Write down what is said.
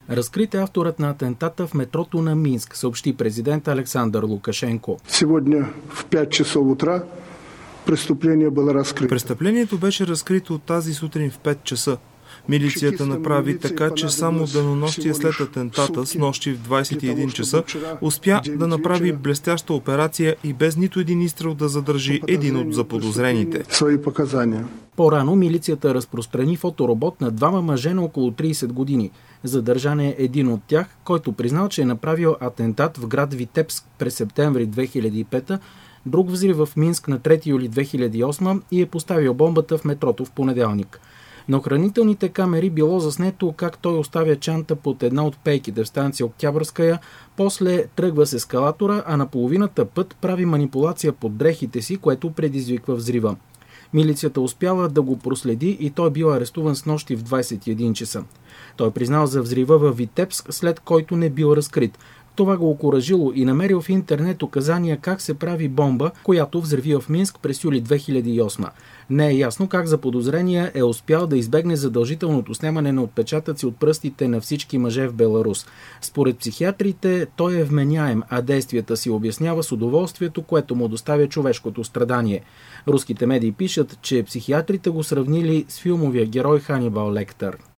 Разкрит е авторът на атентата в метрото на Минск, съобщи президент Александър Лукашенко. Сегодня в 5 часов утра престъпление было разкрито. Престъплението беше разкрито тази сутрин в 5 часа. Милицията направи така, че само денонощие след атентата, с нощи в 21 часа, успя да направи блестяща операция и без нито един изстрел да задържи един от заподозрените. Свои показания. По-рано милицията разпространи фоторобот на двама мъже на около 30 години. Задържан е един от тях, който признал, че е направил атентат в град Витебск през септември 2005, друг взрив в Минск на 3 юли 2008 и е поставил бомбата в метрото в понеделник. На охранителните камери било заснето как той оставя чанта под една от пейките в станция Октябрская, после тръгва с ескалатора, а на половината път прави манипулация под дрехите си, което предизвиква взрива. Милицията успяла да го проследи и той бил арестуван снощи в 21 часа. Той признал за взрива във Витебск, след който не бил разкрит. Това го окуражило и намерил в интернет указания как се прави бомба, която взриви в Минск през юли 2008. Не е ясно как заподозрения е успял да избегне задължителното снемане на отпечатъци от пръстите на всички мъже в Беларус. Според психиатрите той е вменяем, а действията си обяснява с удоволствието, което му доставя човешкото страдание. Руските медии пишат, че психиатрите го сравнили с филмовия герой Ханибал Лектър.